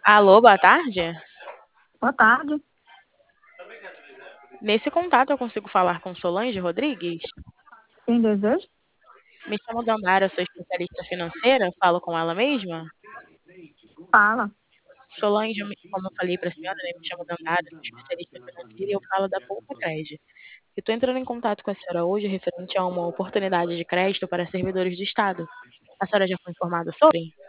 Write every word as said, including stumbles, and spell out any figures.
Alô, boa tarde. Boa tarde. Nesse contato eu consigo falar com Solange Rodrigues? Quem deseja? Me chamo Dandara, sou especialista financeira, falo com ela mesma? Fala. Solange, eu me- como eu falei para a senhora, né, me chamo Dandara, sou especialista financeira e eu falo da Poupa Crédito. Eu estou entrando em contato com a senhora hoje referente a uma oportunidade de crédito para servidores do Estado. A senhora já foi informada sobre?